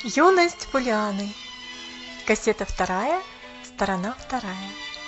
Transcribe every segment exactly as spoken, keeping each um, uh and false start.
Юность Полианы. Кассета вторая, сторона вторая.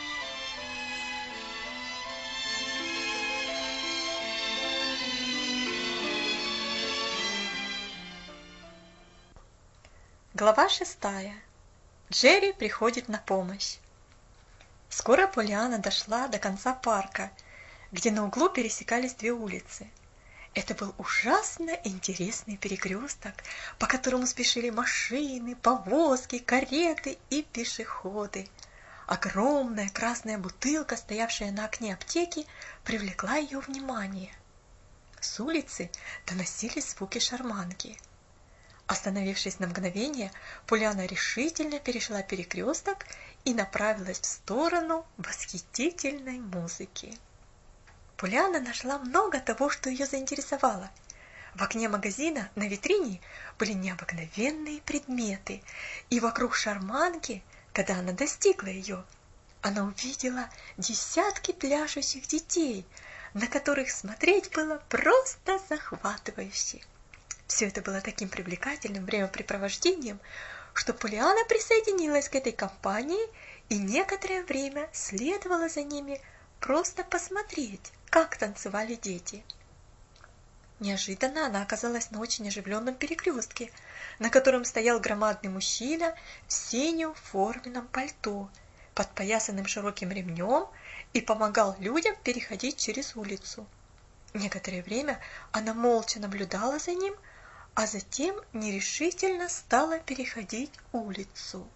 Глава шестая. Джерри приходит на помощь. Скоро Полиана дошла до конца парка, где на углу пересекались две улицы. Это был ужасно интересный перекресток, по которому спешили машины, повозки, кареты и пешеходы. Огромная красная бутылка, стоявшая на окне аптеки, привлекла ее внимание. С улицы доносились звуки шарманки. Остановившись на мгновение, Полиана решительно перешла перекресток и направилась в сторону восхитительной музыки. Полиана нашла много того, что ее заинтересовало. В окне магазина на витрине были необыкновенные предметы, и вокруг шарманки, когда она достигла ее, она увидела десятки пляшущих детей, на которых смотреть было просто захватывающе. Все это было таким привлекательным времяпрепровождением, что Полиана присоединилась к этой компании и некоторое время следовала за ними, просто посмотреть, как танцевали дети. Неожиданно она оказалась на очень оживленном перекрестке, на котором стоял громадный мужчина в синем форменном пальто, подпоясанным широким ремнем, и помогал людям переходить через улицу. Некоторое время она молча наблюдала за ним, а затем нерешительно стала переходить улицу.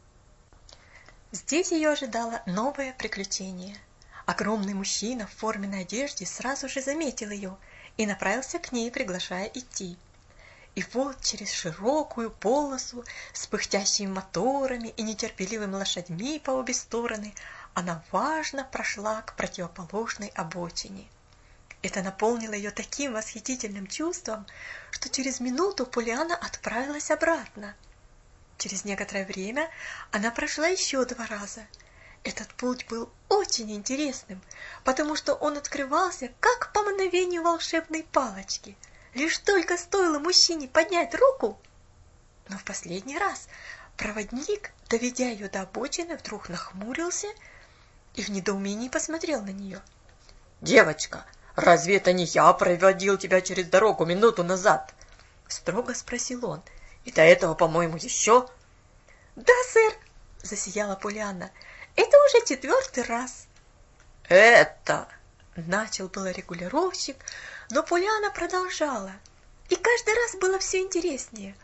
Здесь ее ожидало новое приключение. Огромный мужчина в форменной одежде сразу же заметил ее и направился к ней, приглашая идти. И вот через широкую полосу с пыхтящими моторами и нетерпеливыми лошадьми по обе стороны она важно прошла к противоположной обочине. Это наполнило ее таким восхитительным чувством, что через минуту Полиана отправилась обратно. Через некоторое время она прошла еще два раза. Этот путь был очень интересным, потому что он открывался как по мановению волшебной палочки. Лишь только стоило мужчине поднять руку. Но в последний раз проводник, доведя ее до обочины, вдруг нахмурился и в недоумении посмотрел на нее. «Девочка, разве это не я проводил тебя через дорогу минуту назад?» — строго спросил он. «И до этого, по-моему, еще...» «Да, сэр», — засияла Полиана, — «это уже четвертый раз». «Это...» — начал было регулировщик, но Полиана продолжала, и каждый раз было все интереснее.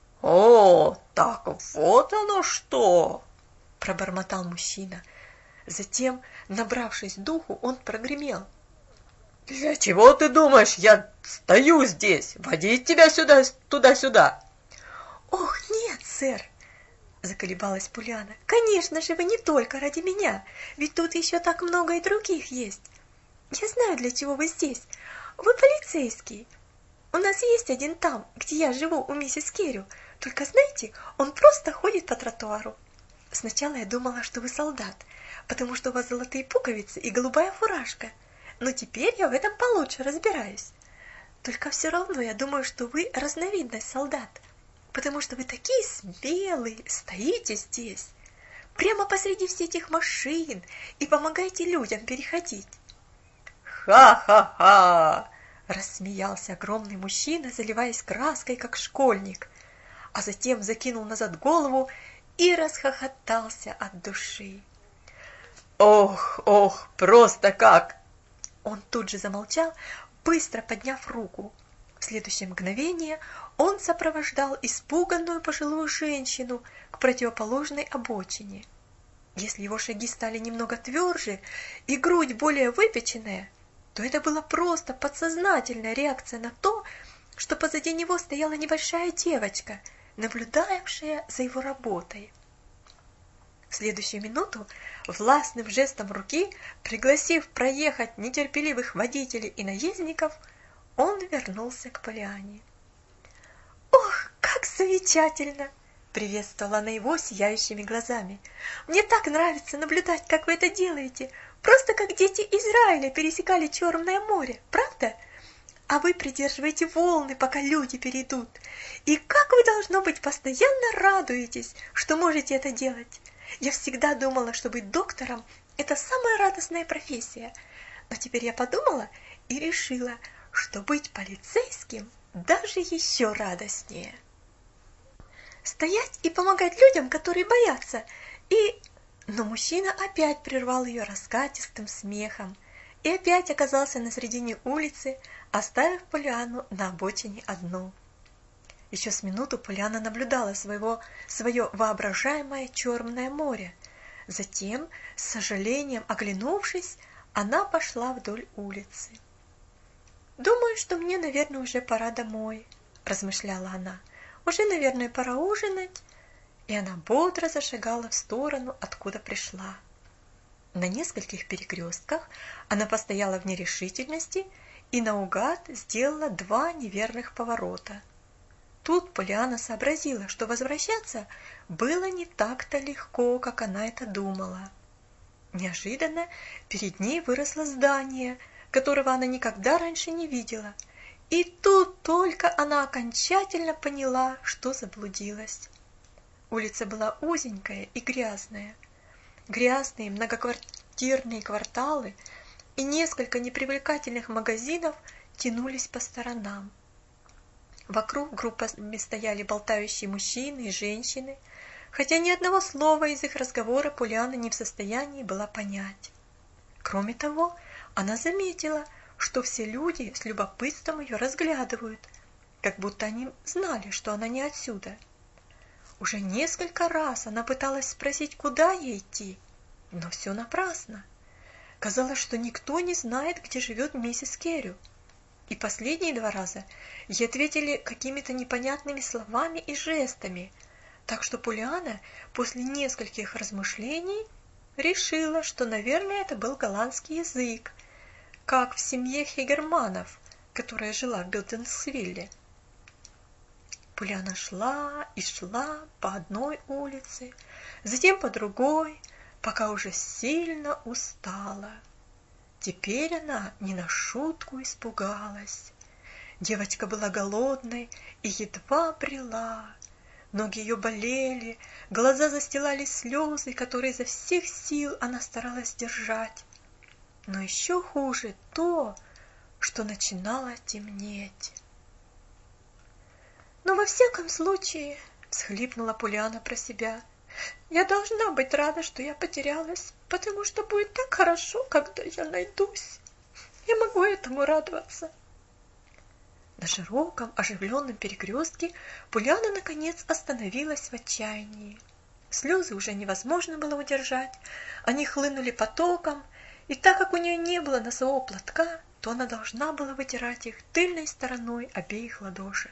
«О, так вот оно что!» — пробормотал мужчина. Затем, набравшись духу, он прогремел. «Для чего ты думаешь, я стою здесь, водить тебя сюда, туда-сюда?» «Ох, нет, сэр!» — заколебалась Полиана. «Конечно же, вы не только ради меня, ведь тут еще так много и других есть. Я знаю, для чего вы здесь. Вы полицейский. У нас есть один там, где я живу, у миссис Керрю. Только знаете, он просто ходит по тротуару. Сначала я думала, что вы солдат, потому что у вас золотые пуговицы и голубая фуражка. Но теперь я в этом получше разбираюсь. Только все равно я думаю, что вы разновидность солдат, потому что вы такие смелые, стоите здесь, прямо посреди всех этих машин и помогаете людям переходить». «Ха-ха-ха!» — рассмеялся огромный мужчина, заливаясь краской, как школьник, а затем закинул назад голову и расхохотался от души. «Ох, ох, просто как!» Он тут же замолчал, быстро подняв руку. В следующее мгновение он сопровождал испуганную пожилую женщину к противоположной обочине. Если его шаги стали немного тверже и грудь более выпеченная, то это была просто подсознательная реакция на то, что позади него стояла небольшая девочка, наблюдавшая за его работой. В следующую минуту, властным жестом руки, пригласив проехать нетерпеливых водителей и наездников, он вернулся к Полиане. «Ох, как замечательно!» — приветствовала она его сияющими глазами. «Мне так нравится наблюдать, как вы это делаете, просто как дети Израиля пересекали Черное море, правда? а вы придерживаете волны, пока люди перейдут. И как вы, должно быть, постоянно радуетесь, что можете это делать. Я всегда думала, что быть доктором – это самая радостная профессия. Но теперь я подумала и решила, что быть полицейским даже еще радостнее. Стоять и помогать людям, которые боятся, и... Но мужчина опять прервал ее раскатистым смехом и опять оказался на середине улицы, оставив Поллианну на обочине одну. Еще с минуту Поллианна наблюдала своего, свое воображаемое черное море. Затем, с сожалением оглянувшись, она пошла вдоль улицы. «Думаю, что мне, наверное, уже пора домой», – размышляла она. «Уже, наверное, пора ужинать». И она бодро зашагала в сторону, откуда пришла. На нескольких перекрестках она постояла в нерешительности и наугад сделала два неверных поворота. Тут Поллианна сообразила, что возвращаться было не так-то легко, как она это думала. Неожиданно перед ней выросло здание, которого она никогда раньше не видела, и тут только она окончательно поняла, что заблудилась. Улица была узенькая и грязная. Грязные многоквартирные кварталы и несколько непривлекательных магазинов тянулись по сторонам. Вокруг группами стояли болтающие мужчины и женщины, хотя ни одного слова из их разговора Поллианна не в состоянии была понять. Кроме того, она заметила, что все люди с любопытством ее разглядывают, как будто они знали, что она не отсюда. Уже несколько раз она пыталась спросить, куда ей идти, но все напрасно. Казалось, что никто не знает, где живет миссис Керрю. И последние два раза ей ответили какими-то непонятными словами и жестами, так что Поллианна после нескольких размышлений решила, что, наверное, это был голландский язык, как в семье Хегерманов, которая жила в Билденсвилле. Поллианна шла и шла по одной улице, затем по другой, пока уже сильно устала. Теперь она не на шутку испугалась. Девочка была голодной и едва брела. Ноги ее болели, глаза застилали слезы, которые изо всех сил она старалась сдержать. Но еще хуже то, что начинало темнеть. «Но во всяком случае, — всхлипнула Поллианна про себя, — я должна быть рада, что я потерялась, потому что будет так хорошо, когда я найдусь. Я могу этому радоваться». На широком оживленном перекрестке Поллианна наконец остановилась в отчаянии. Слезы уже невозможно было удержать, они хлынули потоком, и так как у нее не было носового платка, то она должна была вытирать их тыльной стороной обеих ладошек.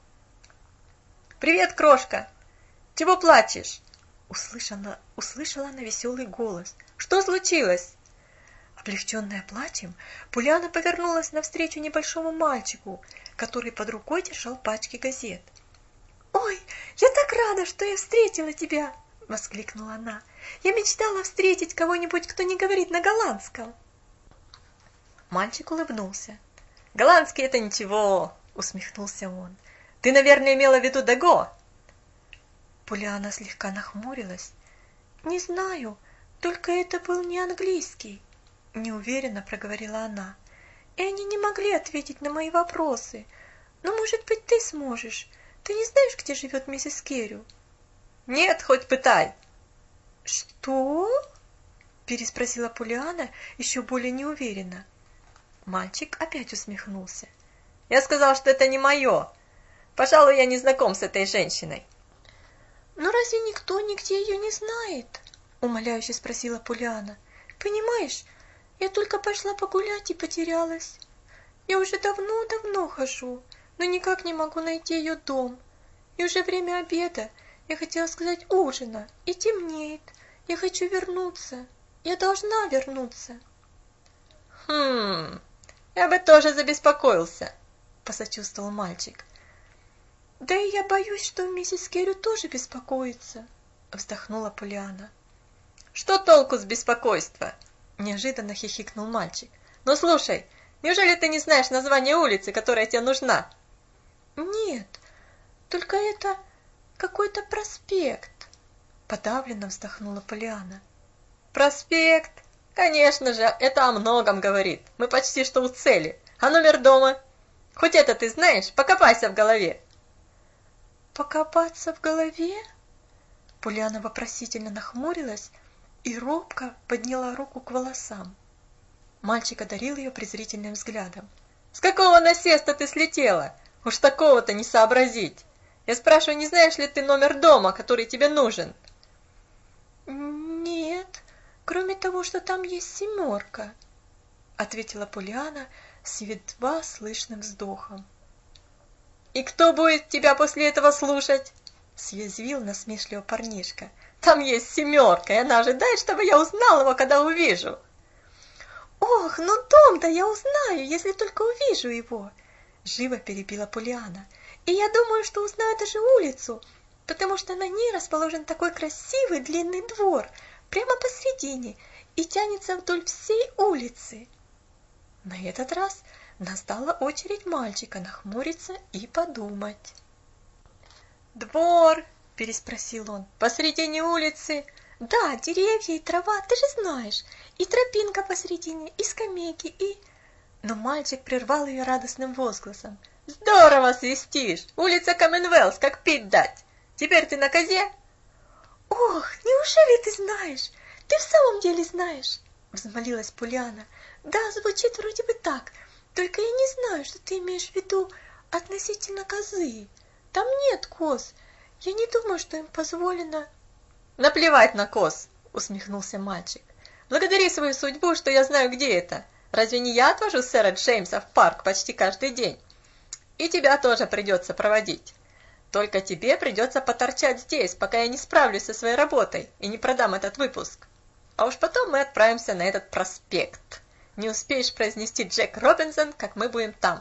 «Привет, крошка! Чего плачешь?» Услышала, услышала она веселый голос. «Что случилось?» Облегченная плачем, Поллианна повернулась навстречу небольшому мальчику, который под рукой держал пачки газет. «Ой, я так рада, что я встретила тебя!» — воскликнула она. «Я мечтала встретить кого-нибудь, кто не говорит на голландском». Мальчик улыбнулся. «Голландский — это ничего!» — усмехнулся он. «Ты, наверное, имела в виду Даго?» Поллианна слегка нахмурилась. «Не знаю, только это был не английский», — неуверенно проговорила она. «И они не могли ответить на мои вопросы. Но, может быть, ты сможешь. Ты не знаешь, где живет миссис Керрю?» «Нет, хоть пытай». «Что?» — переспросила Поллианна еще более неуверенно. Мальчик опять усмехнулся. «Я сказал, что это не мое. Пожалуй, я не знаком с этой женщиной». «Но разве никто нигде ее не знает?» — умоляюще спросила Поллианна. «Понимаешь, я только пошла погулять и потерялась. Я уже давно-давно хожу, но никак не могу найти ее дом. И уже время обеда, я хотела сказать ужина, и темнеет. Я хочу вернуться. Я должна вернуться». «Хм, я бы тоже забеспокоился», — посочувствовал мальчик. «Да и я боюсь, что миссис Керрю тоже беспокоится», — вздохнула Поллианна. «Что толку с беспокойства?» — неожиданно хихикнул мальчик. «Ну слушай, Неужели ты не знаешь название улицы, которая тебе нужна? Нет, только это какой-то проспект, подавленно вздохнула Полианна. Проспект? Конечно же, это о многом говорит. Мы почти что у цели. А номер дома? Хоть это ты знаешь? Покопайся в голове. Покопаться в голове? Полианна вопросительно нахмурилась и робко подняла руку к волосам. Мальчик одарил ее презрительным взглядом. С какого насеста ты слетела? Уж такого-то не сообразить. Я спрашиваю, не знаешь ли ты номер дома, который тебе нужен? Нет, кроме того, что там есть семерка, ответила Полианна с едва слышным вздохом. И кто будет тебя после этого слушать? Съязвил насмешливо парнишка. Там есть семерка, и она ожидает, чтобы я узнал его, когда увижу. Ох, ну дом-то я узнаю, если только увижу его, живо перебила Полианна. И я думаю, что узнаю даже улицу, потому что на ней расположен такой красивый длинный двор, прямо посредине, и тянется вдоль всей улицы. На этот раз настала очередь мальчика нахмуриться и подумать. «Двор?» – переспросил он. «Посредине улицы?» «Да, деревья и трава, ты же знаешь, и тропинка посредине, и скамейки, и...» Но мальчик прервал ее радостным возгласом. «Здорово свистишь! Улица Коммонвелс, как пить дать! Теперь ты на козе?» «Ох, неужели ты знаешь? Ты в самом деле знаешь?» – взмолилась Полианна. «Да, звучит вроде бы так, только я не знаю, что ты имеешь в виду относительно козы. Там нет коз. Я не думаю, что им позволено...» «Наплевать на коз!» – усмехнулся мальчик. «Благодари свою судьбу, что я знаю, где это. Разве не я отвожу сэра Джеймса в парк почти каждый день? И тебя тоже придется проводить. Только тебе придется поторчать здесь, пока я не справлюсь со своей работой и не продам этот выпуск. А уж потом мы отправимся на этот проспект. Не успеешь произнести Джек Робинсон, как мы будем там».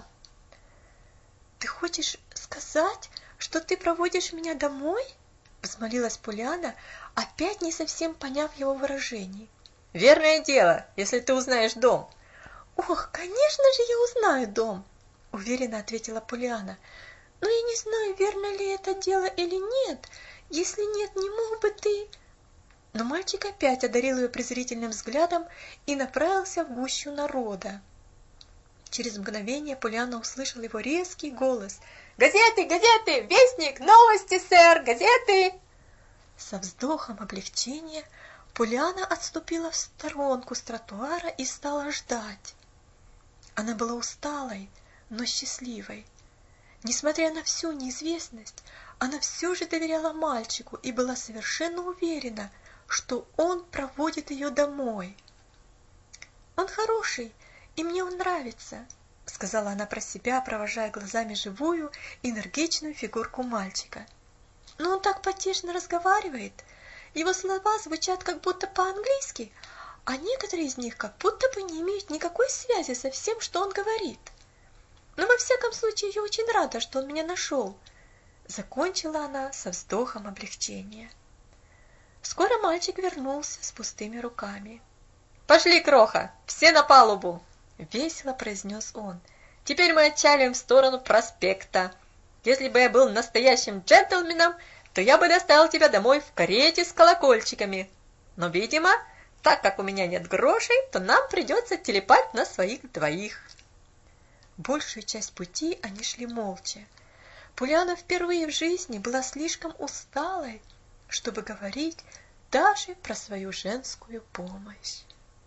«Ты хочешь сказать, что ты проводишь меня домой?» – взмолилась Полианна, опять не совсем поняв его выражение. «Верное дело, если ты узнаешь дом». «Ох, конечно же я узнаю дом!» – уверенно ответила Полианна. «Но я не знаю, верно ли это дело или нет. Если нет, не мог бы ты...» Но мальчик опять одарил ее презрительным взглядом и направился в гущу народа. Через мгновение Полианна услышала его резкий голос. «Газеты, газеты! Вестник! Новости, сэр! Газеты!» Со вздохом облегчения Полианна отступила в сторонку с тротуара и стала ждать. Она была усталой, но счастливой. Несмотря на всю неизвестность, она все же доверяла мальчику и была совершенно уверена, что он проводит ее домой. «Он хороший, и мне он нравится», — сказала она про себя, провожая глазами живую, энергичную фигурку мальчика. «Но он так потешно разговаривает. Его слова звучат как будто по-английски, а некоторые из них как будто бы не имеют никакой связи со всем, что он говорит. Но во всяком случае я очень рада, что он меня нашел», — закончила она со вздохом облегчения. Скоро мальчик вернулся с пустыми руками. «Пошли, кроха, все на палубу!» — весело произнес он. «Теперь мы отчалим в сторону проспекта. Если бы я был настоящим джентльменом, то я бы доставил тебя домой в карете с колокольчиками. Но, видимо, так как у меня нет грошей, то нам придется телепать на своих двоих». Большую часть пути они шли молча. Полианна впервые в жизни была слишком усталой, чтобы говорить даже про свою женскую помощь.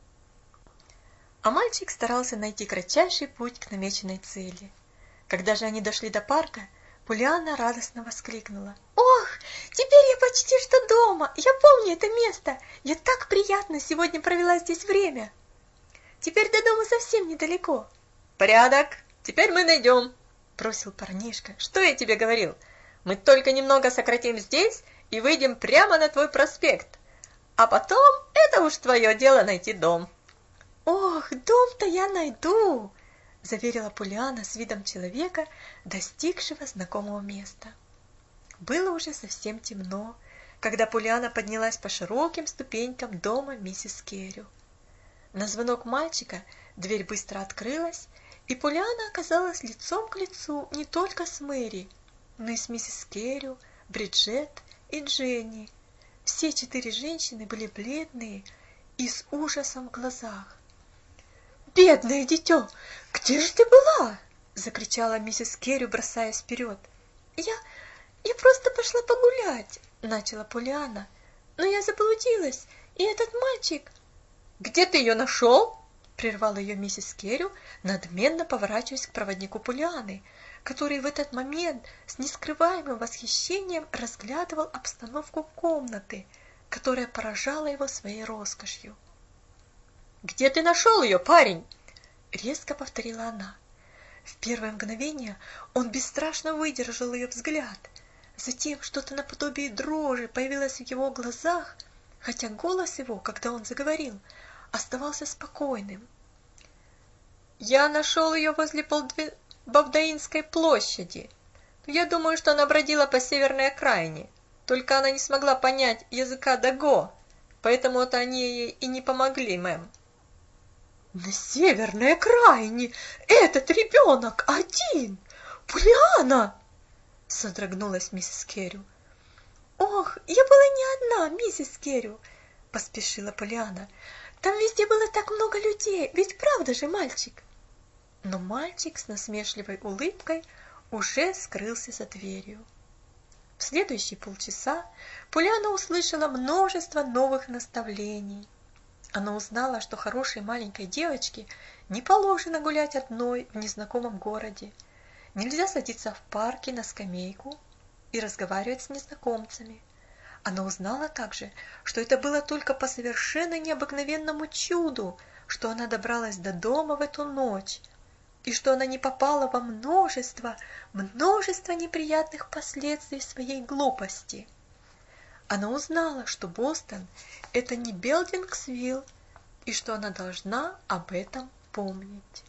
А мальчик старался найти кратчайший путь к намеченной цели. Когда же они дошли до парка, Полианна радостно воскликнула. «Ох, теперь я почти что дома! Я помню это место! Я так приятно сегодня провела здесь время! Теперь до дома совсем недалеко!» «Порядок! Теперь мы найдем!» – бросил парнишка. «Что я тебе говорил? Мы только немного сократим здесь и выйдем прямо на твой проспект. А потом это уж твое дело найти дом». «Ох, дом-то я найду!» – заверила Полианна с видом человека, достигшего знакомого места. Было уже совсем темно, когда Полианна поднялась по широким ступенькам дома миссис Керрю. На звонок мальчика дверь быстро открылась, И Полианна оказалась лицом к лицу не только с Мэри, но и с миссис Керрю, Бриджет и Дженни. Все четыре женщины были бледные и с ужасом в глазах. «Бедное дитё, где же ты была?» – закричала миссис Керрю, бросаясь вперед. «Я... я просто пошла погулять», – начала Полианна. «Но я заблудилась, и этот мальчик...» «Где ты ее нашел?» – прервала ее миссис Керрю, надменно поворачиваясь к проводнику Полианны, который в этот момент с нескрываемым восхищением разглядывал обстановку комнаты, которая поражала его своей роскошью. «Где ты нашел ее, парень?» – резко повторила она. В первое мгновение он бесстрашно выдержал ее взгляд. Затем что-то наподобие дрожи появилось в его глазах, хотя голос его, когда он заговорил, оставался спокойным. «Я нашел ее возле Полдви... Бавдаинской площади. Я думаю, что она бродила по северной окраине, только она не смогла понять языка даго, поэтому-то они ей и не помогли, мэм». «На северной окраине этот ребенок один! Полианна!» — содрогнулась миссис Керрю. «Ох, я была не одна, миссис Керрю!» — поспешила Полианна. «Там везде было так много людей, ведь правда же, мальчик?» Но мальчик с насмешливой улыбкой уже скрылся за дверью. В следующие полчаса Полианна услышала множество новых наставлений. Она узнала, что хорошей маленькой девочке не положено гулять одной в незнакомом городе. Нельзя садиться в парке на скамейку и разговаривать с незнакомцами. Она узнала также, что это было только по совершенно необыкновенному чуду, что она добралась до дома в эту ночь, и что она не попала во множество, множество неприятных последствий своей глупости. Она узнала, что Бостон – это не Белдингсвилл, и что она должна об этом помнить.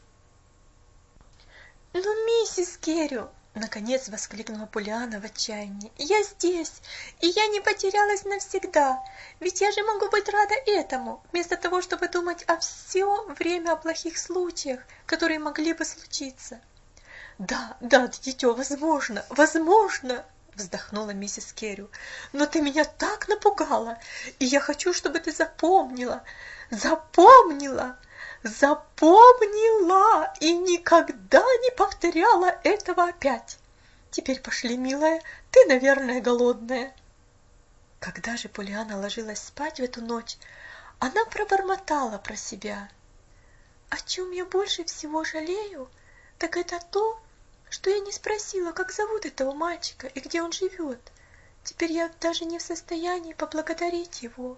«Ну, миссис Керрю!» – наконец воскликнула Полианна в отчаянии. «Я здесь, и я не потерялась навсегда, ведь я же могу быть рада этому, вместо того, чтобы думать о все время о плохих случаях, которые могли бы случиться». «Да, да, дитё, возможно, возможно!» – вздохнула миссис Керрю. «Но ты меня так напугала, и я хочу, чтобы ты запомнила, запомнила, запомнила и никогда не повторяла этого опять. Теперь пошли, милая, ты, наверное, голодная». Когда же Полианна ложилась спать в эту ночь, она пробормотала про себя: «О чем я больше всего жалею, так это то, что я не спросила, как зовут этого мальчика и где он живет. Теперь я даже не в состоянии поблагодарить его».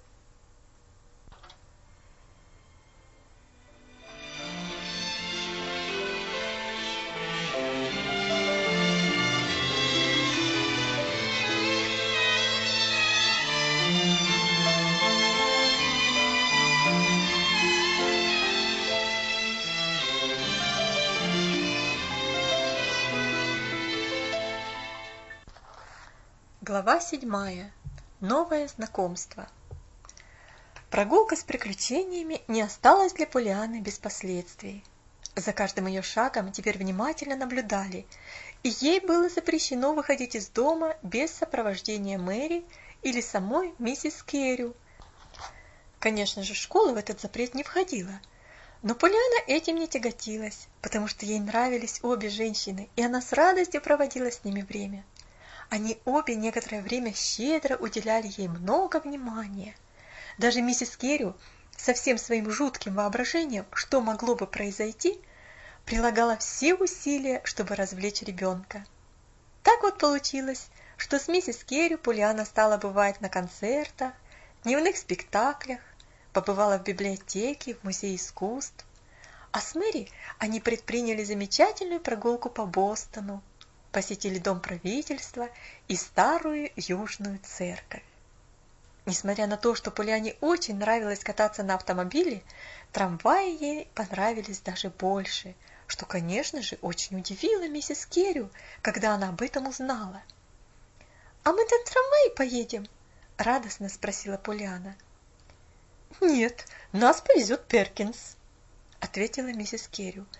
Глава седьмая. Новое знакомство. Прогулка с приключениями не осталась для Полианны без последствий. За каждым ее шагом теперь внимательно наблюдали, и ей было запрещено выходить из дома без сопровождения Мэри или самой миссис Керрю. Конечно же, школа в этот запрет не входила, но Полианна этим не тяготилась, потому что ей нравились обе женщины, и она с радостью проводила с ними время. Они обе некоторое время щедро уделяли ей много внимания. Даже миссис Керрю со всем своим жутким воображением, что могло бы произойти, прилагала все усилия, чтобы развлечь ребенка. Так вот получилось, что с миссис Керрю Полианна стала бывать на концертах, дневных спектаклях, побывала в библиотеке, в музее искусств. А с Мэри они предприняли замечательную прогулку по Бостону, посетили дом правительства и старую южную церковь. Несмотря на то, что Полианне очень нравилось кататься на автомобиле, трамваи ей понравились даже больше, что, конечно же, очень удивило миссис Керрю, когда она об этом узнала. «А мы на трамвае поедем?» – радостно спросила Полианна. «Нет, нас повезет Перкинс», – ответила миссис Керрю.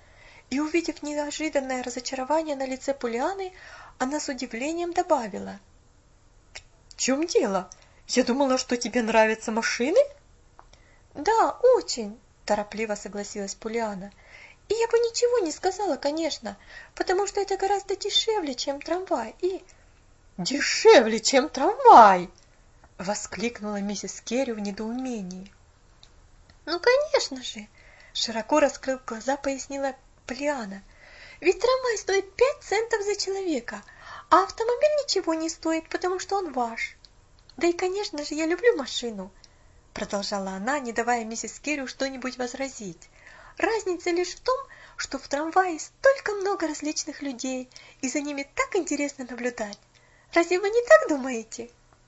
И, увидев неожиданное разочарование на лице Полианы, она с удивлением добавила: «В чем дело? Я думала, что тебе нравятся машины?» «Да, очень», – торопливо согласилась Полиана. «И я бы ничего не сказала, конечно, потому что это гораздо дешевле, чем трамвай, и...» «Дешевле, чем трамвай!» – воскликнула миссис Керри в недоумении. «Ну, конечно же!» – широко раскрыв глаза, пояснила Полиана. «Ведь трамвай стоит пять центов за человека, а автомобиль ничего не стоит, потому что он ваш. Да и, конечно же, я люблю машину», – продолжала она, не давая миссис Керри что-нибудь возразить. «Разница лишь в том, что в трамвае столько много различных людей, и за ними так интересно наблюдать. Разве вы не так думаете?»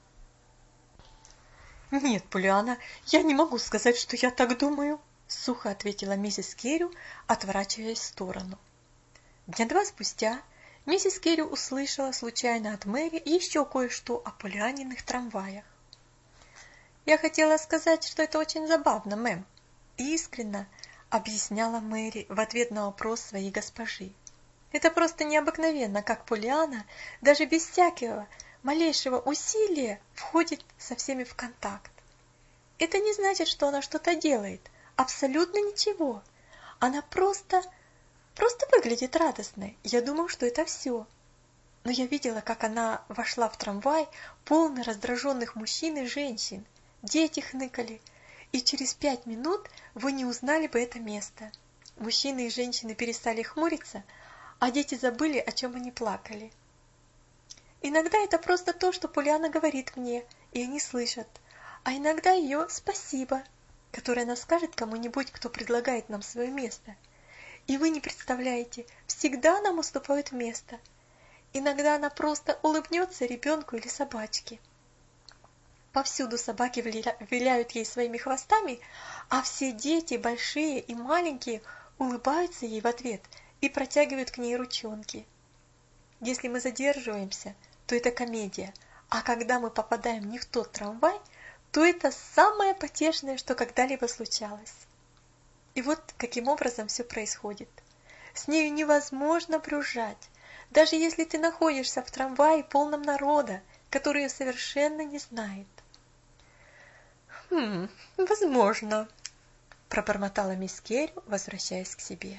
«Нет, Полиана, я не могу сказать, что я так думаю», – сухо ответила миссис Керри, отворачиваясь в сторону. Дня два спустя миссис Керри услышала случайно от Мэри еще кое-что о Полианиных трамваях. «Я хотела сказать, что это очень забавно, мэм», – искренне объясняла Мэри в ответ на вопрос своей госпожи. «Это просто необыкновенно, как Полиана, даже без всякого малейшего усилия, входит со всеми в контакт. Это не значит, что она что-то делает, абсолютно ничего. Она просто, просто выглядит радостной. Я думаю, что это все. Но я видела, как она вошла в трамвай, полный раздраженных мужчин и женщин. Дети хныкали, и через пять минут вы не узнали бы это место. Мужчины и женщины перестали хмуриться, а дети забыли, о чем они плакали. Иногда это просто то, что Полиана говорит мне, и они слышат, а иногда ее «спасибо», которое она скажет кому-нибудь, кто предлагает нам свое место. И вы не представляете, всегда нам уступают место. Иногда она просто улыбнется ребенку или собачке. Повсюду собаки виляют ей своими хвостами, а все дети, большие и маленькие, улыбаются ей в ответ и протягивают к ней ручонки. Если мы задерживаемся, то это комедия, а когда мы попадаем не в тот трамвай, то это самое потешное, что когда-либо случалось. И вот каким образом все происходит. С нею невозможно брюзжать, даже если ты находишься в трамвае полном народа, который ее совершенно не знает. «Хм, возможно», – пробормотала мисс Керри, возвращаясь к себе.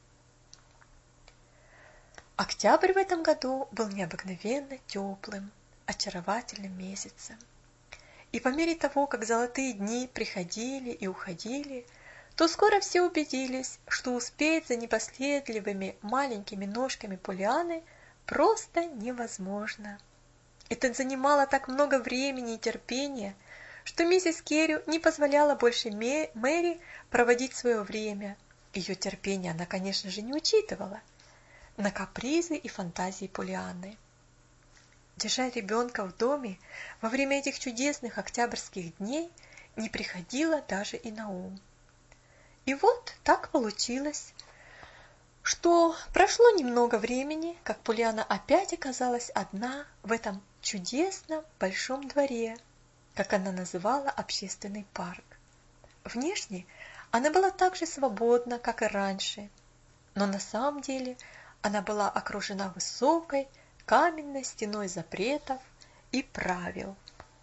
Октябрь в этом году был необыкновенно теплым, очаровательным месяцем. И по мере того, как золотые дни приходили и уходили, то скоро все убедились, что успеть за непоследливыми маленькими ножками Полианы просто невозможно. Это занимало так много времени и терпения, что миссис Керри не позволяла больше Мэри проводить свое время. Ее терпение она, конечно же, не учитывала на капризы и фантазии Полианы. Держать ребенка в доме во время этих чудесных октябрьских дней не приходило даже и на ум. И вот так получилось, что прошло немного времени, как Полиана опять оказалась одна в этом чудесном большом дворе, как она называла общественный парк. Внешне она была так же свободна, как и раньше, но на самом деле она была окружена высокой каменной стеной запретов и правил.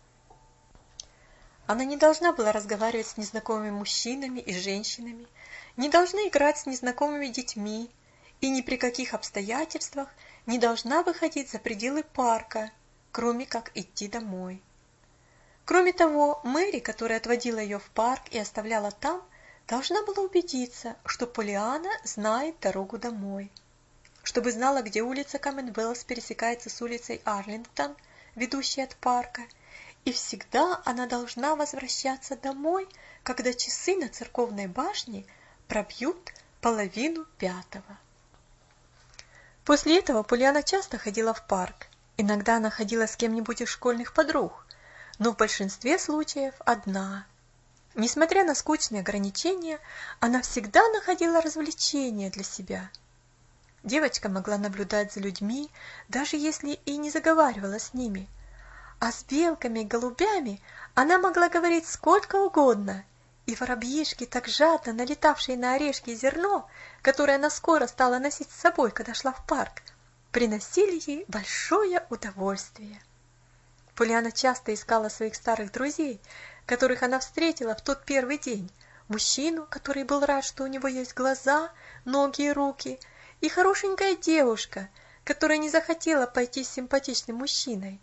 Она не должна была разговаривать с незнакомыми мужчинами и женщинами, не должна играть с незнакомыми детьми и ни при каких обстоятельствах не должна выходить за пределы парка, кроме как идти домой. Кроме того, Мэри, которая отводила ее в парк и оставляла там, должна была убедиться, что Полиана знает дорогу домой. Чтобы знала, где улица Коммонвелс пересекается с улицей Арлингтон, ведущей от парка, и всегда она должна возвращаться домой, когда часы на церковной башне пробьют половину пятого. После этого Полиана часто ходила в парк. Иногда она ходила с кем-нибудь из школьных подруг, но в большинстве случаев одна. Несмотря на скучные ограничения, она всегда находила развлечения для себя. Девочка могла наблюдать за людьми, даже если и не заговаривала с ними. А с белками и голубями она могла говорить сколько угодно, И воробьишки, так жадно налетавшие на орешки и зерно, которое она скоро стала носить с собой, когда шла в парк, приносили ей большое удовольствие. Полианна часто искала своих старых друзей, которых она встретила в тот первый день. Мужчину, который был рад, что у него есть глаза, ноги и руки, и хорошенькая девушка, которая не захотела пойти с симпатичным мужчиной.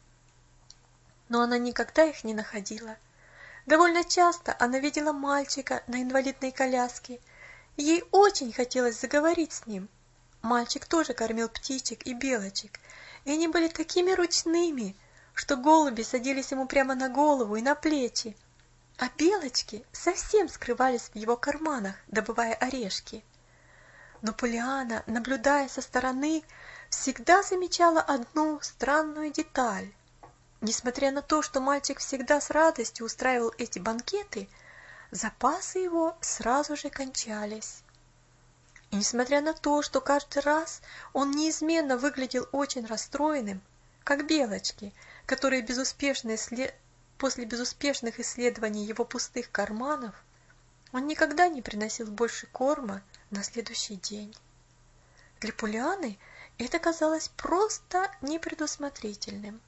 Но она никогда их не находила. Довольно часто она видела мальчика на инвалидной коляске, и ей очень хотелось заговорить с ним. Мальчик тоже кормил птичек и белочек, и они были такими ручными, что голуби садились ему прямо на голову и на плечи, а белочки совсем скрывались в его карманах, добывая орешки. Но Полианна, наблюдая со стороны, всегда замечала одну странную деталь. Несмотря на то, что мальчик всегда с радостью устраивал эти банкеты, запасы его сразу же кончались. И несмотря на то, что каждый раз он неизменно выглядел очень расстроенным, как белочки, которые безуспешно исслед... после безуспешных исследований его пустых карманов, он никогда не приносил больше корма на следующий день. Для Полианны это казалось просто непредусмотрительным.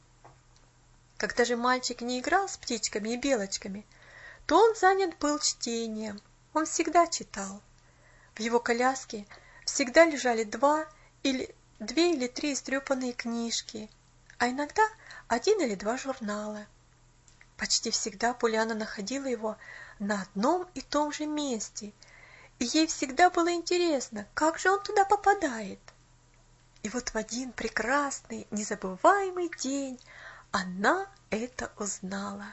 Когда же мальчик не играл с птичками и белочками, то он занят был чтением, он всегда читал. В его коляске всегда лежали два или две или три истрепанные книжки, а иногда один или два журнала. Почти всегда Полианна находила его на одном и том же месте, и ей всегда было интересно, как же он туда попадает. И вот в один прекрасный, незабываемый день она это узнала.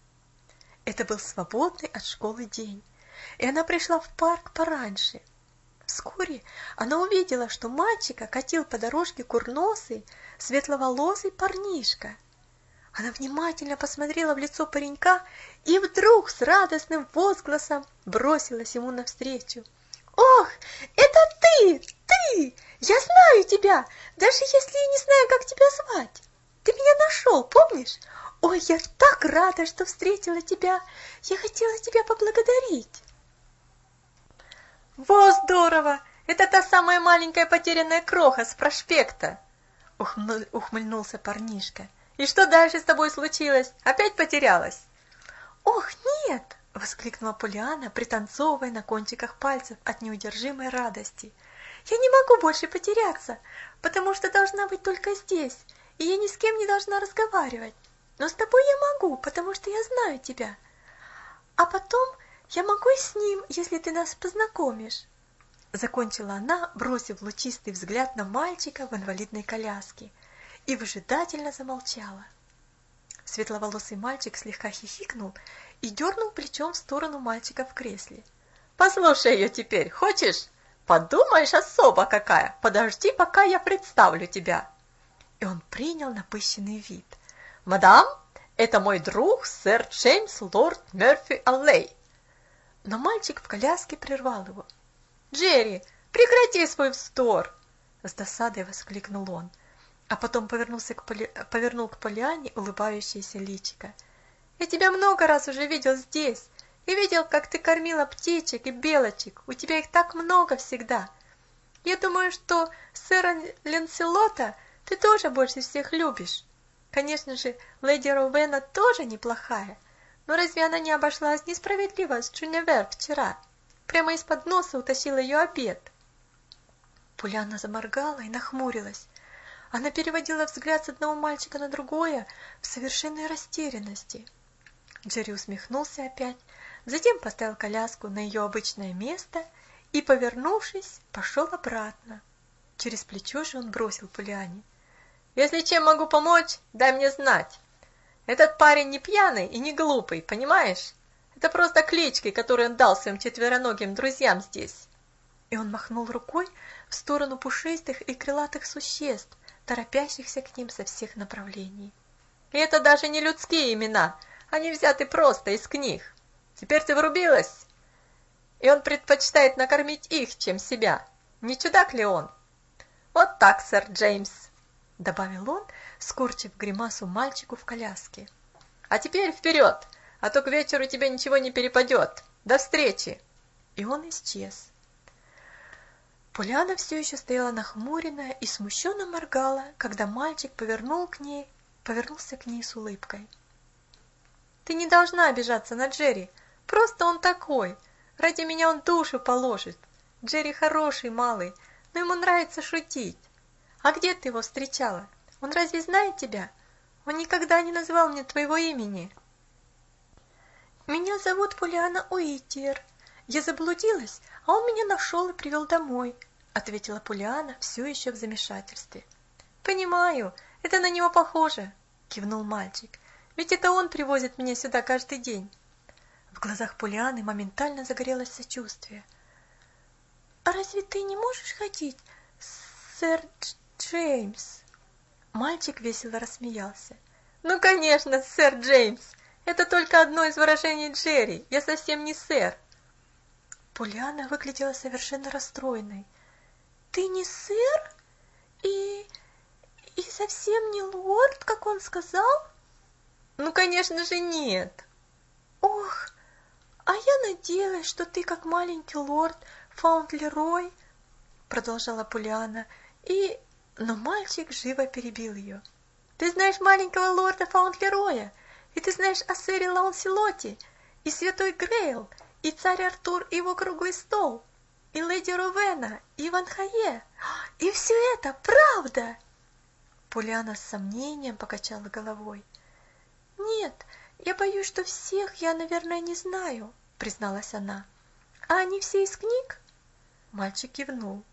Это был свободный от школы день, и она пришла в парк пораньше. Вскоре она увидела, что мальчика катил по дорожке курносый, светловолосый парнишка. Она внимательно посмотрела в лицо паренька и вдруг с радостным возгласом бросилась ему навстречу. «Ох, это ты! Ты! Я знаю тебя, даже если я не знаю, как тебя звать. Ты меня нашел, помнишь? Ой, я так рада, что встретила тебя. Я хотела тебя поблагодарить». «Во, здорово! Это та самая маленькая потерянная кроха с проспекта!» Ухмыль... ухмыльнулся парнишка. «И что дальше с тобой случилось? Опять потерялась?» «Ох, нет!» — воскликнула Полианна, пританцовывая на кончиках пальцев от неудержимой радости. «Я не могу больше потеряться, потому что должна быть только здесь, и я ни с кем не должна разговаривать. Но с тобой я могу, потому что я знаю тебя. А потом я могу и с ним, если ты нас познакомишь». Закончила она, бросив лучистый взгляд на мальчика в инвалидной коляске, и выжидательно замолчала. Светловолосый мальчик слегка хихикнул и дернул плечом в сторону мальчика в кресле. «Послушай ее теперь, хочешь? Подумаешь, особа какая! Подожди, пока я представлю тебя!» И он принял напыщенный вид. «Мадам, это мой друг, сэр Джеймс Лорд Мерфи Аллей». Но мальчик в коляске прервал его. «Джерри, прекрати свой вздор!» С досадой воскликнул он, а потом повернулся к Поли... повернул к Полианне улыбающееся личико. «Я тебя много раз уже видел здесь, и видел, как ты кормила птичек и белочек, у тебя их так много всегда. Я думаю, что сэра Ланселота ты тоже больше всех любишь. Конечно же, леди Роуэна тоже неплохая, но разве она не обошлась несправедливо с Джунивер вчера? Прямо из-под носа утащила ее обед». Полианна заморгала и нахмурилась. Она переводила взгляд с одного мальчика на другое в совершенной растерянности. Джерри усмехнулся опять, затем поставил коляску на ее обычное место и, повернувшись, пошел обратно. Через плечо же он бросил Полианне: «Если чем могу помочь, дай мне знать. Этот парень не пьяный и не глупый, понимаешь? Это просто клички, которые он дал своим четвероногим друзьям здесь». И он махнул рукой в сторону пушистых и крылатых существ, торопящихся к ним со всех направлений. «И это даже не людские имена, они взяты просто из книг. Теперь ты врубилась? И он предпочитает накормить их, чем себя. Не чудак ли он? Вот так, сэр Джеймс», — добавил он, скорчив гримасу мальчику в коляске. «А теперь вперед, а то к вечеру тебе ничего не перепадет. До встречи!» И он исчез. Полианна все еще стояла нахмуренная и смущенно моргала, когда мальчик повернул к ней, повернулся к ней с улыбкой. «Ты не должна обижаться на Джерри, просто он такой. Ради меня он душу положит. Джерри хороший малый, но ему нравится шутить. А где ты его встречала? Он разве знает тебя? Он никогда не называл мне твоего имени». «Меня зовут Полианна Уитtiер. Я заблудилась, а он меня нашел и привел домой», — ответила Полианна все еще в замешательстве. «Понимаю, это на него похоже», — кивнул мальчик. «Ведь это он привозит меня сюда каждый день». В глазах Полианны моментально загорелось сочувствие. «А разве ты не можешь ходить, сэр Джеймс?» Мальчик весело рассмеялся. «Ну, конечно, сэр Джеймс. Это только одно из выражений Джерри. Я совсем не сэр». Полианна выглядела совершенно расстроенной. «Ты не сэр? И... и совсем не лорд, как он сказал?» «Ну, конечно же, нет». «Ох, а я надеялась, что ты, как маленький лорд Фаундлерой», продолжала Полианна, и... но мальчик живо перебил ее. «Ты знаешь маленького лорда Фаундлероя, и ты знаешь о сэре Лаунселоте, и святой Грейл, и царь Артур и его круглый стол, и леди Ровена, и Ван Хае, и все это правда!» Полианна с сомнением покачала головой. «Нет, я боюсь, что всех я, наверное, не знаю», призналась она. «А они все из книг?» Мальчик кивнул.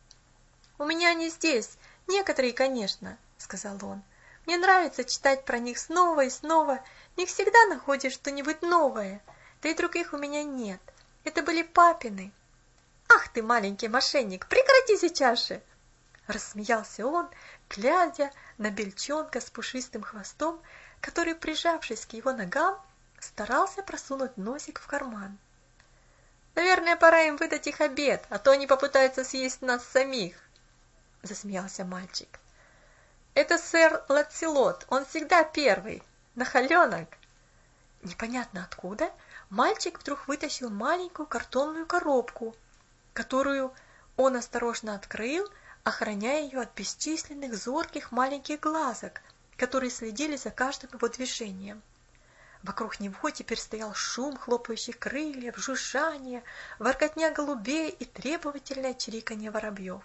«У меня они здесь, некоторые, конечно», сказал он. «Мне нравится читать про них снова и снова, не всегда находишь что-нибудь новое, да и других у меня нет. Это были папины». «Ах ты, маленький мошенник, прекрати сейчас же!» Рассмеялся он, глядя на бельчонка с пушистым хвостом, который, прижавшись к его ногам, старался просунуть носик в карман. «Наверное, пора им выдать их обед, а то они попытаются съесть нас самих», — засмеялся мальчик. «Это сэр Ланселот, он всегда первый, нахаленок». Непонятно откуда мальчик вдруг вытащил маленькую картонную коробку, которую он осторожно открыл, охраняя ее от бесчисленных зорких маленьких глазок, которые следили за каждым его движением. Вокруг него теперь стоял шум хлопающих крыльев, жужжание, воркотня голубей и требовательное чириканье воробьев.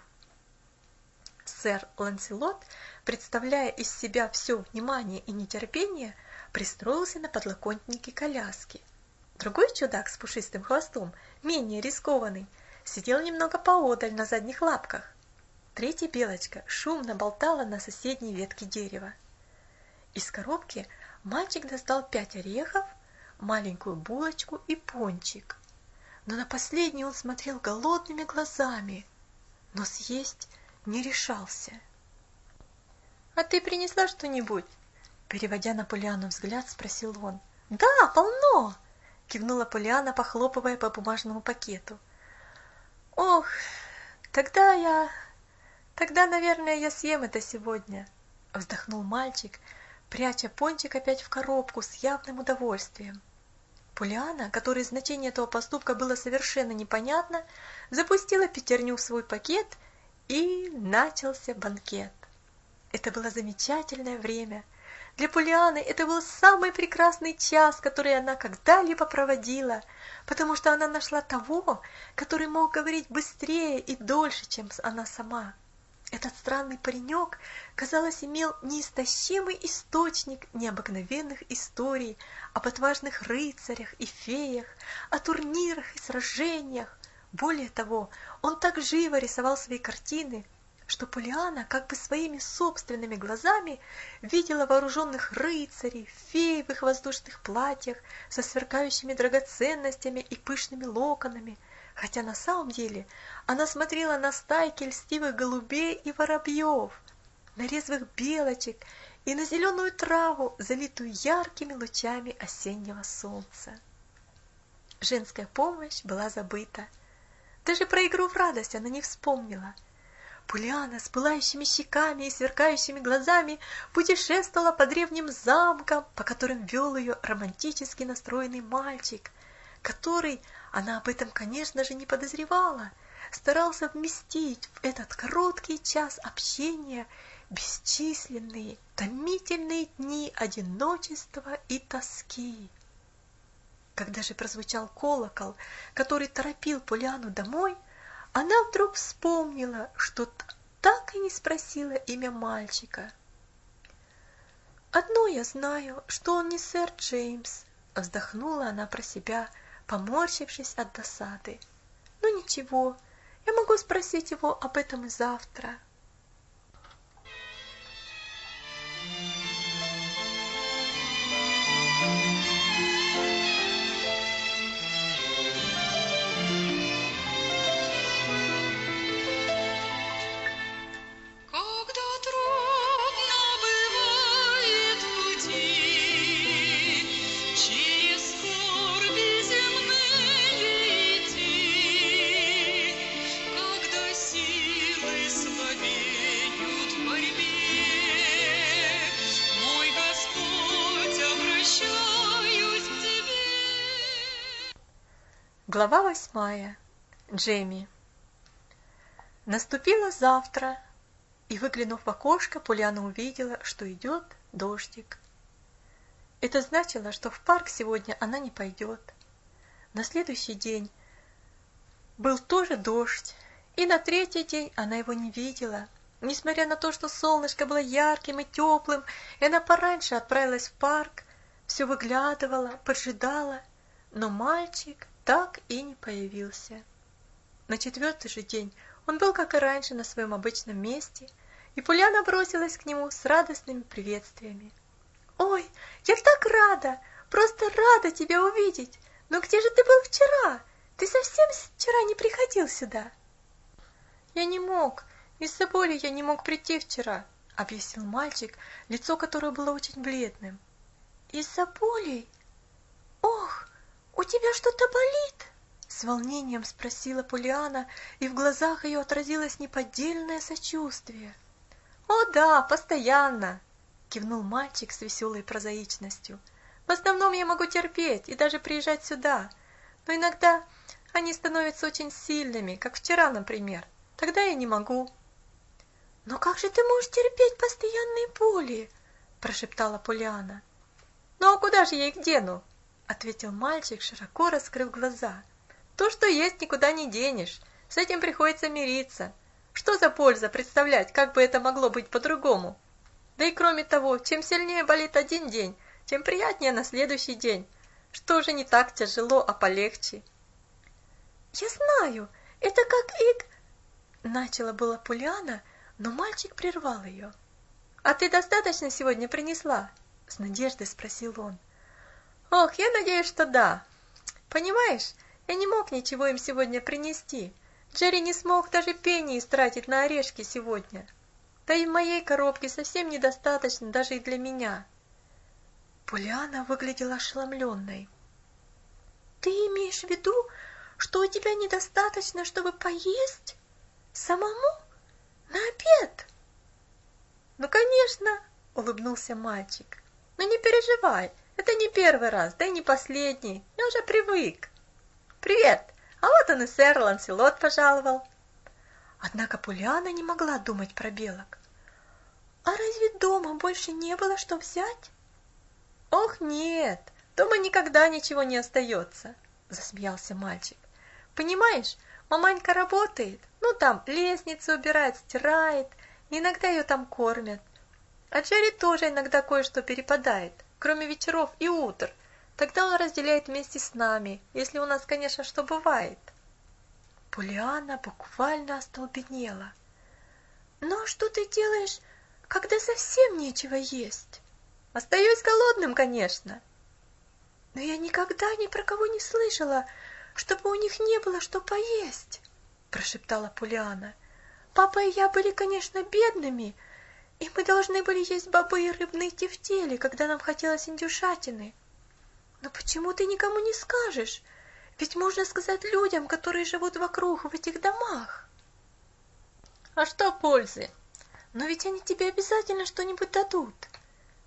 Сэр Ланселот, представляя из себя все внимание и нетерпение, пристроился на подлокотнике коляски. Другой чудак с пушистым хвостом, менее рискованный, сидел немного поодаль на задних лапках. Третья белочка шумно болтала на соседней ветке дерева. Из коробки мальчик достал пять орехов, маленькую булочку и пончик. Но на последний он смотрел голодными глазами, но съесть не решался. «А ты принесла что-нибудь?» Переводя на Полианну взгляд, спросил он. «Да, полно!» — кивнула Полианна, похлопывая по бумажному пакету. «Ох, тогда я... тогда, наверное, я съем это сегодня», — вздохнул мальчик, пряча пончик опять в коробку с явным удовольствием. Полианна, которой значение этого поступка было совершенно непонятно, запустила пятерню в свой пакет, и начался банкет. Это было замечательное время. Для Полианны это был самый прекрасный час, который она когда-либо проводила, потому что она нашла того, который мог говорить быстрее и дольше, чем она сама. Этот странный паренек, казалось, имел неистощимый источник необыкновенных историй об отважных рыцарях и феях, о турнирах и сражениях. Более того, он так живо рисовал свои картины, что Полианна как бы своими собственными глазами видела вооруженных рыцарей, фей в их воздушных платьях со сверкающими драгоценностями и пышными локонами, хотя на самом деле она смотрела на стайки льстивых голубей и воробьев, на резвых белочек и на зеленую траву, залитую яркими лучами осеннего солнца. Женская помощь была забыта. Даже про игру в радость она не вспомнила. Полианна с пылающими щеками и сверкающими глазами путешествовала по древним замкам, по которым вел ее романтически настроенный мальчик, который, Она об этом, конечно же, не подозревала. Старался вместить в этот короткий час общения бесчисленные, томительные дни одиночества и тоски. Когда же прозвучал колокол, который торопил Полианну домой, она вдруг вспомнила, что так и не спросила имя мальчика. «Одно я знаю, что он не сэр Джеймс», — вздохнула она про себя, поморщившись от досады. «Ну ничего, я могу спросить его об этом и завтра». Глава восьмая. Джемми. Наступило завтра, и, выглянув в окошко, Полианна увидела, что идет дождик. Это значило, что в парк сегодня она не пойдет. На следующий день был тоже дождь, и на третий день она его не видела. Несмотря на то, что солнышко было ярким и теплым, и она пораньше отправилась в парк, все выглядывала, поджидала, но мальчик так и не появился. На четвертый же день он был, как и раньше, на своем обычном месте, и Полианна бросилась к нему с радостными приветствиями. «Ой, я так рада! Просто рада тебя увидеть! Но где же ты был вчера? Ты совсем вчера не приходил сюда?» «Я не мог. Из-за боли я не мог прийти вчера», — объяснил мальчик, лицо которого было очень бледным. «Из-за боли? Ох, у тебя что-то болит?» С волнением спросила Полианна, и в глазах ее отразилось неподдельное сочувствие. «О да, постоянно!» — кивнул мальчик с веселой прозаичностью. «В основном я могу терпеть и даже приезжать сюда, но иногда они становятся очень сильными, как вчера, например. Тогда я не могу». «Но как же ты можешь терпеть постоянные боли?» – прошептала Полианна. «Ну а куда же я их дену?» – ответил мальчик, широко раскрыв глаза. «То, что есть, никуда не денешь. С этим приходится мириться. Что за польза представлять, как бы это могло быть по-другому? Да и кроме того, чем сильнее болит один день, тем приятнее на следующий день. Что уже не так тяжело, а полегче». «Я знаю, это как иг...» – начала была Полианна, но мальчик прервал ее. «А ты достаточно сегодня принесла?» – с надеждой спросил он. «Ох, я надеюсь, что да. Понимаешь, я не мог ничего им сегодня принести. Джерри не смог даже пенни истратить на орешки сегодня. Да и в моей коробке совсем недостаточно даже и для меня». Полианна выглядела ошеломленной. «Ты имеешь в виду, что у тебя недостаточно, чтобы поесть? Самому? На обед?» «Ну, конечно», — улыбнулся мальчик. «Но не переживай, это не первый раз, да и не последний, я уже привык. Привет, а вот он и сэр Ланселот пожаловал». Однако Полианна не могла думать про белок. «А разве дома больше не было что взять?» «Ох, нет, дома никогда ничего не остается», — засмеялся мальчик. «Понимаешь, маманька работает, ну там лестницу убирает, стирает, и иногда ее там кормят. А Джерри тоже иногда кое-что перепадает, кроме вечеров и утр. Тогда он разделяет вместе с нами, если у нас, конечно, что бывает». Полианна буквально остолбенела. «Но что ты делаешь, когда совсем нечего есть?» «Остаюсь голодным, конечно». «Но я никогда ни про кого не слышала, чтобы у них не было что поесть», – прошептала Полианна. «Папа и я были, конечно, бедными, и мы должны были есть бобы и рыбные тефтели, когда нам хотелось индюшатины. Но почему ты никому не скажешь? Ведь можно сказать людям, которые живут вокруг в этих домах». «А что пользы? Но ведь они тебе обязательно что-нибудь дадут».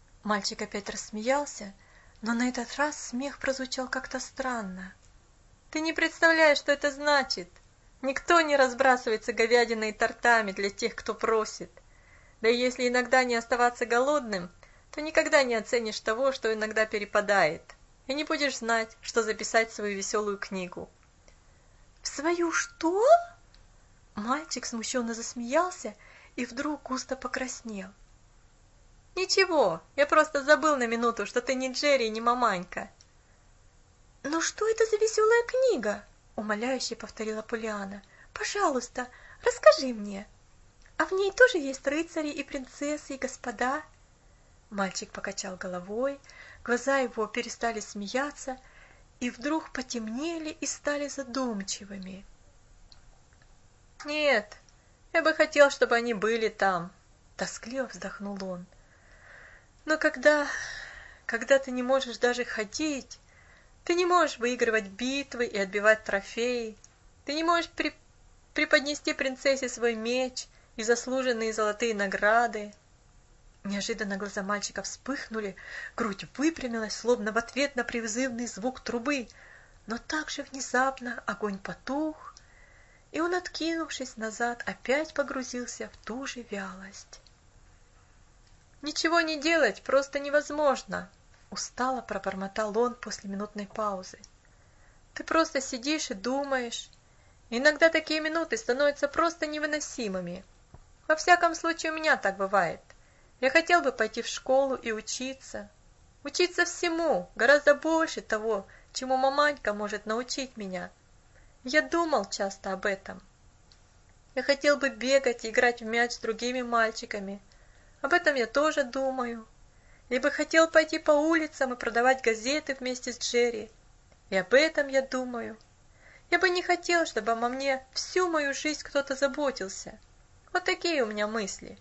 Мальчик опять рассмеялся, но на этот раз смех прозвучал как-то странно. Ты не представляешь, что это значит. Никто не разбрасывается говядиной и тортами для тех, кто просит. Да и если иногда не оставаться голодным, то никогда не оценишь того, что иногда перепадает, и не будешь знать, что записать в свою веселую книгу. В свою что? Мальчик смущенно засмеялся и вдруг густо покраснел. Ничего, я просто забыл на минуту, что ты не Джерри и не маманька. «Но что это за веселая книга?» — умоляюще повторила Поллианна. «Пожалуйста, расскажи мне. А в ней тоже есть рыцари и принцессы и господа?» Мальчик покачал головой, глаза его перестали смеяться и вдруг потемнели и стали задумчивыми. «Нет, я бы хотел, чтобы они были там», — тоскливо вздохнул он. «Но когда... когда ты не можешь даже ходить, ты не можешь выигрывать битвы и отбивать трофеи, ты не можешь при... преподнести принцессе свой меч и заслуженные золотые награды». Неожиданно глаза мальчика вспыхнули, грудь выпрямилась, словно в ответ на призывный звук трубы, но так же внезапно огонь потух, и он, откинувшись назад, опять погрузился в ту же вялость. «Ничего не делать просто невозможно», — устало пробормотал он после минутной паузы. «Ты просто сидишь и думаешь. Иногда такие минуты становятся просто невыносимыми. Во всяком случае, у меня так бывает. Я хотел бы пойти в школу и учиться. Учиться всему, гораздо больше того, чему маманька может научить меня. Я думал часто об этом. Я хотел бы бегать и играть в мяч с другими мальчиками. Об этом я тоже думаю. Я бы хотел пойти по улицам и продавать газеты вместе с Джерри. И об этом я думаю. Я бы не хотел, чтобы обо мне всю мою жизнь кто-то заботился. Вот такие у меня мысли».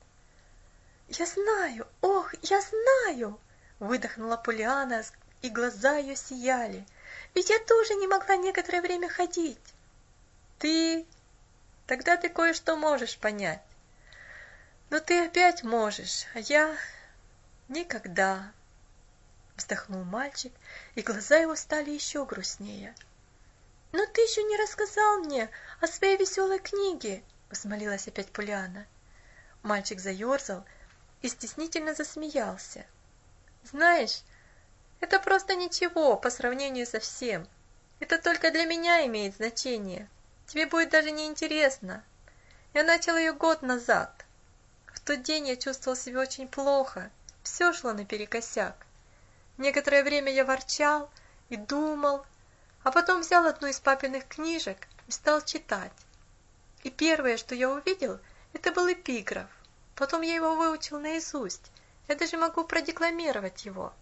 «Я знаю, ох, я знаю!» — выдохнула Поллианна, и глаза ее сияли. «Ведь я тоже не могла некоторое время ходить». «Ты? Тогда ты кое-что можешь понять. Но ты опять можешь, а я никогда». Вздохнул мальчик, и глаза его стали еще грустнее. «Но ты еще не рассказал мне о своей веселой книге!» — взмолилась опять Поллианна. Мальчик заерзал и стеснительно засмеялся. «Знаешь, это просто ничего по сравнению со всем. Это только для меня имеет значение. Тебе будет даже не интересно. Я начал ее год назад. В тот день я чувствовал себя очень плохо. Все шло наперекосяк. Некоторое время я ворчал и думал, а потом взял одну из папиных книжек и стал читать. И первое, что я увидел, это был эпиграф. Потом я его выучил наизусть. Я даже могу продекламировать его.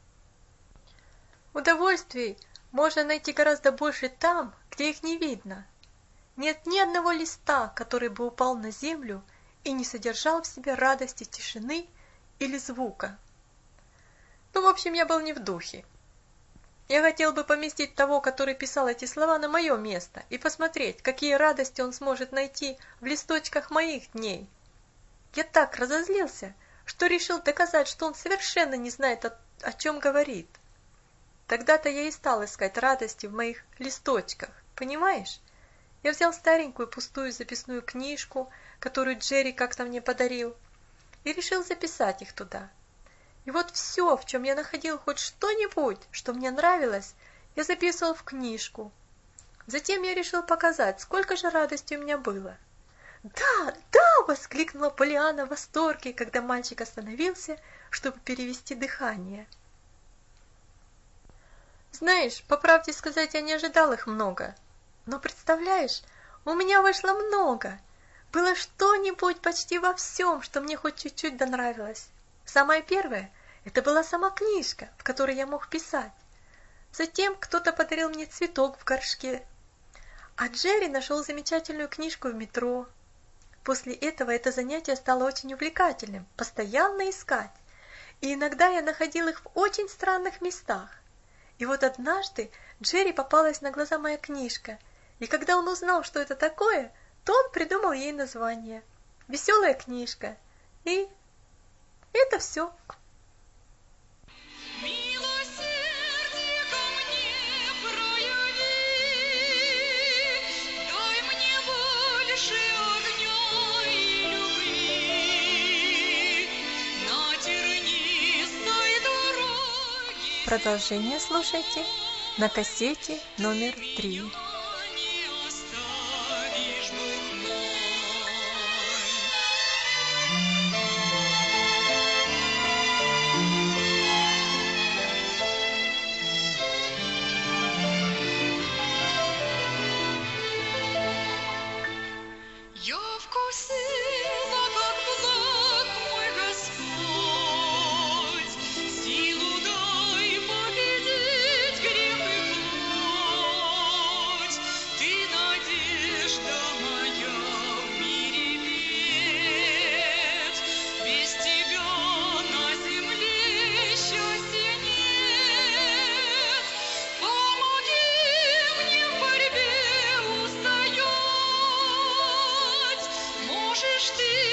Удовольствий можно найти гораздо больше там, где их не видно. Нет ни одного листа, который бы упал на землю и не содержал в себе радости тишины или звука. Ну, в общем, я был не в духе. Я хотел бы поместить того, который писал эти слова, на мое место и посмотреть, какие радости он сможет найти в листочках моих дней. Я так разозлился, что решил доказать, что он совершенно не знает, о, о чем говорит. Тогда-то я и стал искать радости в моих листочках, понимаешь? Я взял старенькую пустую записную книжку, которую Джерри как-то мне подарил, и решил записать их туда. И вот все, в чем я находил хоть что-нибудь, что мне нравилось, я записывал в книжку. Затем я решил показать, сколько же радости у меня было. «Да, да!» — воскликнула Поллианна в восторге, когда мальчик остановился, чтобы перевести дыхание. «Знаешь, по правде сказать, я не ожидал их много. Но представляешь, у меня вышло много. Было что-нибудь почти во всем, что мне хоть чуть-чуть донравилось. Самое первое — это была сама книжка, в которой я мог писать. Затем кто-то подарил мне цветок в горшке. А Джерри нашел замечательную книжку в метро. После этого это занятие стало очень увлекательным, постоянно искать. И иногда я находил их в очень странных местах. И вот однажды Джерри попалась на глаза моя книжка, и когда он узнал, что это такое, то он придумал ей название. «Веселая книжка». И это все. Милосердие ко мне прояви. продолжение слушайте на кассете номер три. Я вкусила, как благ мой Господь, силу дай победить грех и плоть. Ты надежда моя в мире бед, без тебя на земле счастья нет. Помоги мне в борьбе устоять, можешь ты